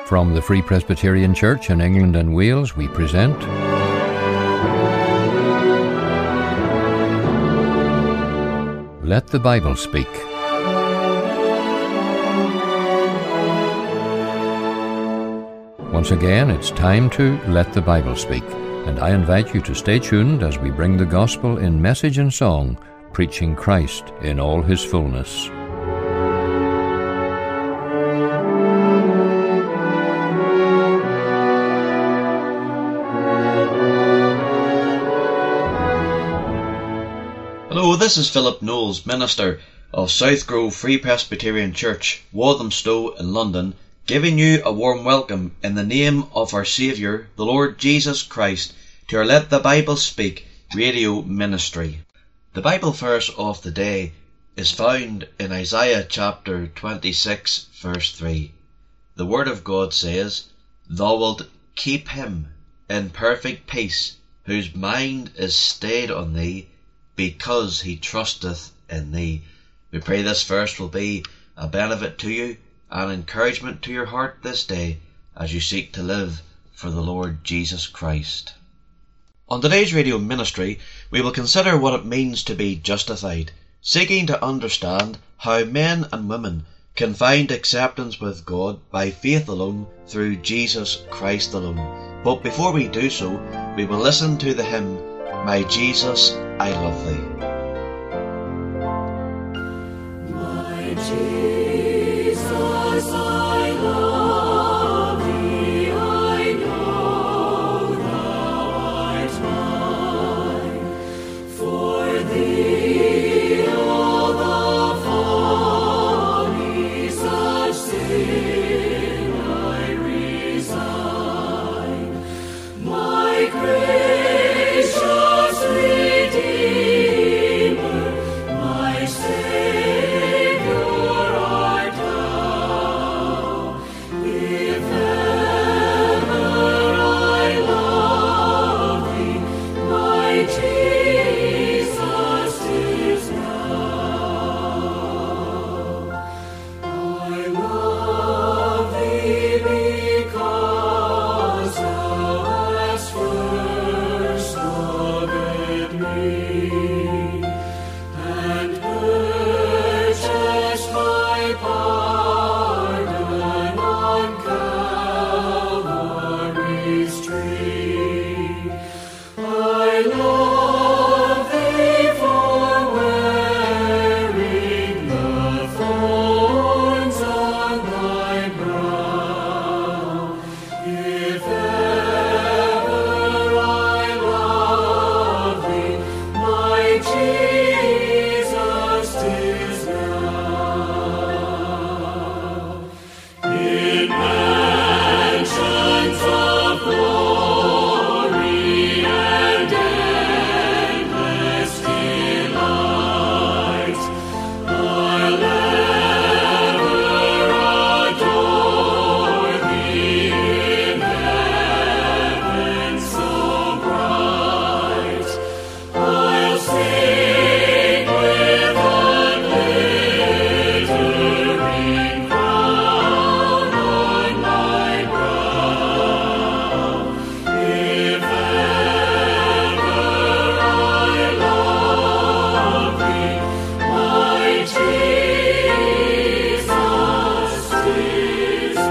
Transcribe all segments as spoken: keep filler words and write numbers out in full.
From the Free Presbyterian Church in England and Wales, we present Let the Bible Speak. Once again, it's time to Let the Bible Speak, and I invite you to stay tuned as we bring the gospel in message and song, preaching Christ in all his fullness. Hello, this is Philip Knowles, minister of South Grove Free Presbyterian Church, Walthamstow in London, giving you a warm welcome in the name of our Saviour, the Lord Jesus Christ, to our Let the Bible Speak radio ministry. The Bible verse of the day is found in Isaiah chapter twenty-six, verse three. The Word of God says, "Thou wilt keep him in perfect peace, whose mind is stayed on thee, because he trusteth in thee." We pray this verse will be a benefit to you, an encouragement to your heart this day as you seek to live for the Lord Jesus Christ. On today's radio ministry, we will consider what it means to be justified, seeking to understand how men and women can find acceptance with God by faith alone through Jesus Christ alone. But before we do so, we will listen to the hymn, "My Jesus, I Love Thee." My Jesus, I love thee, I know thou art mine. For thee all the follies of sin I resign. My gracious Redeemer, my Saviour art thou. If ever I love thee, my Jesus 'tis now. I love thee because thou hast first loved me, and purchased my pardon on Calvary's tree. I love thee for wearing the thorns on thy brow. If ever I love thee, my Jesus 'tis now. In mansions of glory and endless delight, I'll ever adore thee in heaven so bright. I'll sing with a glittering crown on my brow. If ever I love thee, my Jesus 'tis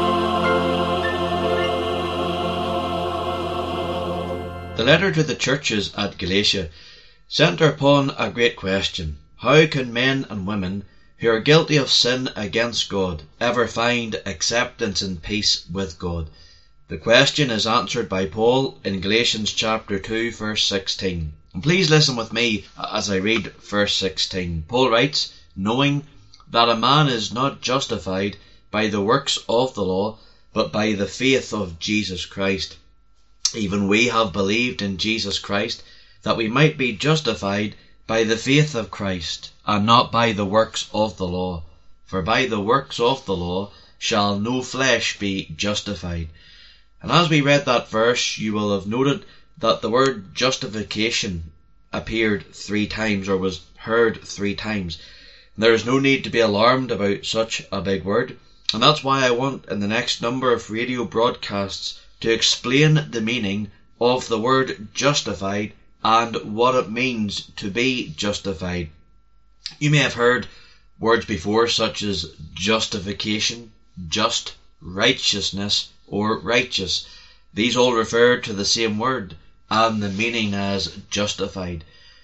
now. The letter to the churches at Galatia centre upon a great question. How can men and women who are guilty of sin against God ever find acceptance and peace with God? The question is answered by Paul in Galatians chapter two, verse sixteen. And please listen with me as I read verse sixteen. Paul writes, "Knowing that a man is not justified by the works of the law, but by the faith of Jesus Christ. Even we have believed in Jesus Christ, that we might be justified by the faith of Christ, and not by the works of the law. For by the works of the law shall no flesh be justified." And as we read that verse, you will have noted that the word justification appeared three times, or was heard three times. There is no need to be alarmed about such a big word. And that's why I want in the next number of radio broadcasts to explain the meaning of the word justified and what it means to be justified. You may have heard words before such as justification, just, righteousness, or righteous. These all refer to the same word and the meaning as justified.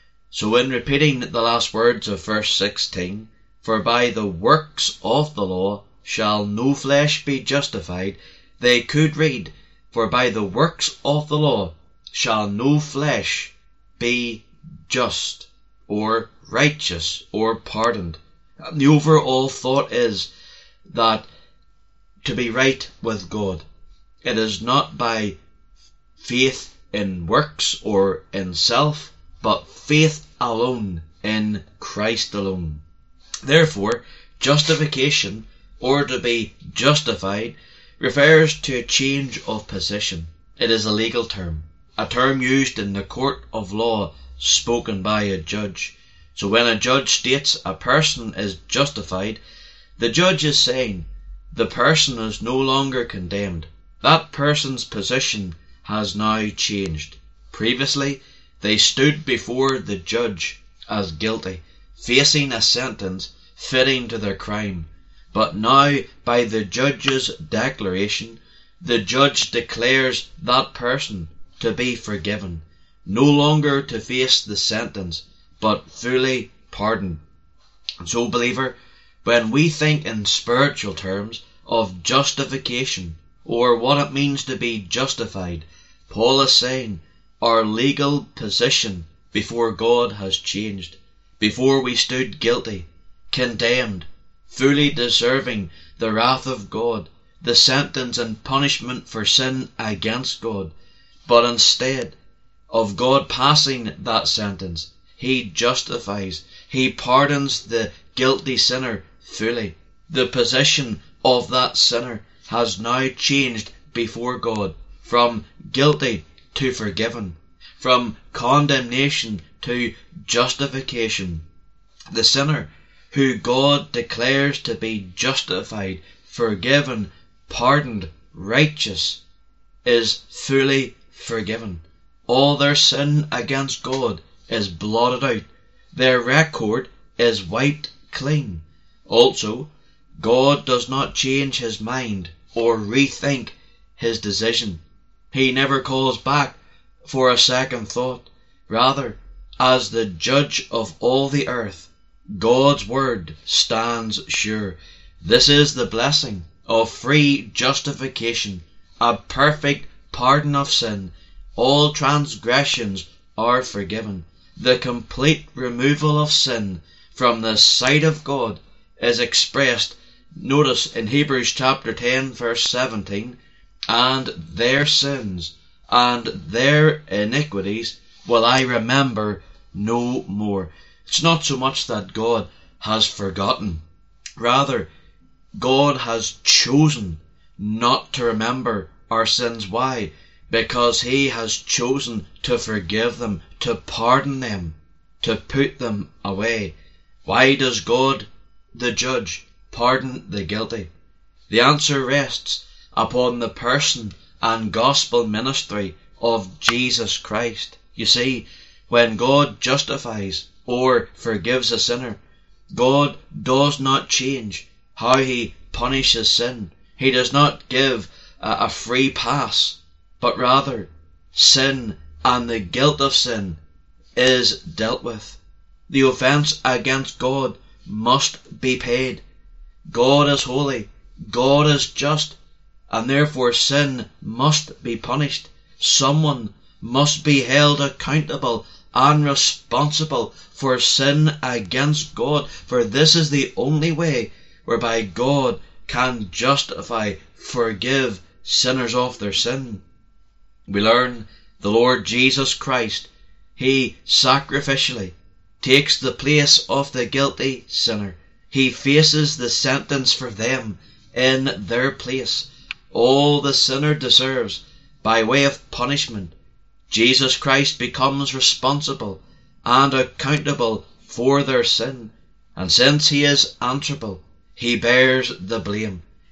So in repeating the last words of verse sixteen, for by the works of the law shall no flesh be justified, they could read, for by the works of the law shall no flesh be just, or righteous, or pardoned. And the overall thought is that to be right with God, it is not by faith in works or in self, but faith alone in Christ alone. Therefore, justification, or to be justified, refers to a change of position. It is a legal term, a term used in the court of law spoken by a judge. So when a judge states a person is justified, the judge is saying the person is no longer condemned. That person's position has now changed. Previously, they stood before the judge as guilty, facing a sentence fitting to their crime. But now, by the judge's declaration, the judge declares that person to be forgiven, no longer to face the sentence, but fully pardoned. And so, believer, when we think in spiritual terms of justification, or what it means to be justified, Paul is saying our legal position before God has changed. Before we stood guilty, condemned, fully deserving the wrath of God, the sentence and punishment for sin against God. But instead of God passing that sentence, He justifies, He pardons the guilty sinner fully. The position of that sinner has now changed before God, from guilty to forgiven, from condemnation to justification. The sinner who God declares to be justified, forgiven, pardoned, righteous, is fully forgiven. All their sin against God is blotted out. Their record is wiped clean. Also, God does not change His mind or rethink His decision. He never calls back for a second thought. Rather, as the judge of all the earth, God's word stands sure. This is the blessing of free justification, a perfect pardon of sin. All transgressions are forgiven. The complete removal of sin from the sight of God is expressed, notice, in Hebrews chapter ten verse seventeen, and their sins and their iniquities will I remember no more. It's not so much that God has forgotten. Rather, God has chosen not to remember our sins. Why? Because He has chosen to forgive them, to pardon them, to put them away. Why does God, the judge, pardon the guilty? The answer rests upon the person and gospel ministry of Jesus Christ. You see, when God justifies or forgives a sinner, God does not change how He punishes sin. He does not give a, a free pass, but rather sin and the guilt of sin is dealt with. The offence against God must be paid. God is holy, God is just, and therefore sin must be punished. Someone must be held accountable and responsible for sin against God, for this is the only way whereby God can justify, forgive sinners of their sin. We learn the Lord Jesus Christ, He sacrificially takes the place of the guilty sinner. He faces the sentence for them in their place. All the sinner deserves by way of punishment, Jesus Christ becomes responsible and accountable for their sin, and since He is answerable, He bears the blame.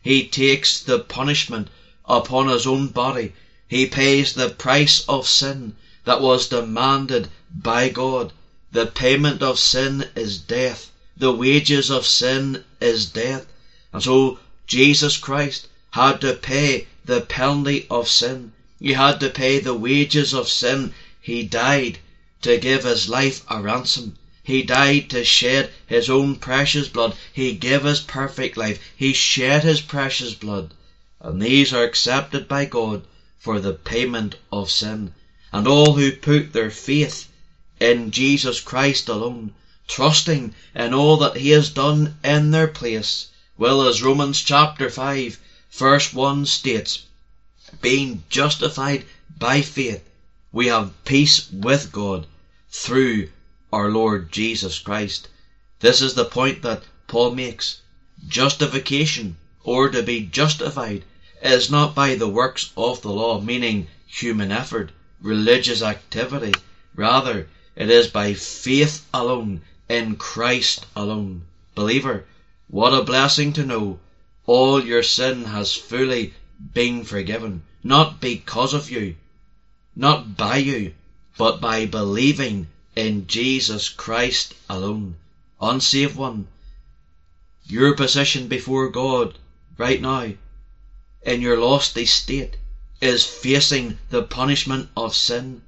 He takes the punishment upon his own body. He pays the price of sin that was demanded by God. The payment of sin is death. The wages of sin is death. And so Jesus Christ had to pay the penalty of sin. He had to pay the wages of sin. He died to give his life a ransom. He died to shed his own precious blood. He gave his perfect life. He shed his precious blood. And these are accepted by God for the payment of sin. And all who put their faith in Jesus Christ alone, trusting in all that he has done in their place, will, as Romans chapter five verse one states, being justified by faith, we have peace with God through our Lord Jesus Christ. This is the point that Paul makes. Justification, or to be justified, is not by the works of the law, meaning human effort, religious activity. Rather, it is by faith alone, in Christ alone. Believer, what a blessing to know all your sin has fully been forgiven, not because of you, not by you, but by believing in Jesus Christ alone. Unsaved one, your position before God right now, in your lost estate, is facing the punishment of sin.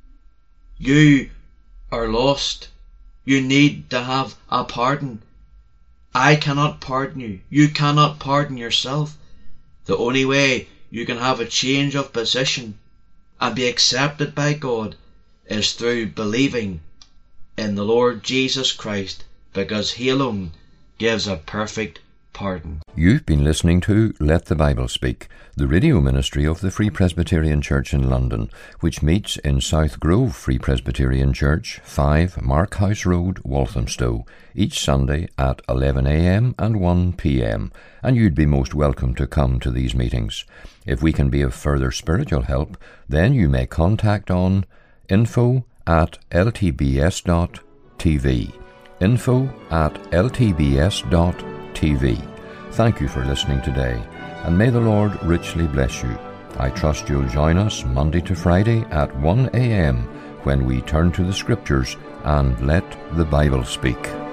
You are lost. You need to have a pardon. I cannot pardon you. You cannot pardon yourself. The only way you can have a change of position and be accepted by God is through believing in the Lord Jesus Christ, because he alone gives a perfect pardon. You've been listening to Let the Bible Speak, the radio ministry of the Free Presbyterian Church in London, which meets in South Grove Free Presbyterian Church, five Mark House Road, Walthamstow, each Sunday at eleven a m and one p m, and you'd be most welcome to come to these meetings. If we can be of further spiritual help, then you may contact on info at l t b s dot t v. info at l t b s dot t v. Thank you for listening today, and may the Lord richly bless you. I trust you'll join us Monday to Friday at one a m when we turn to the Scriptures and let the Bible speak.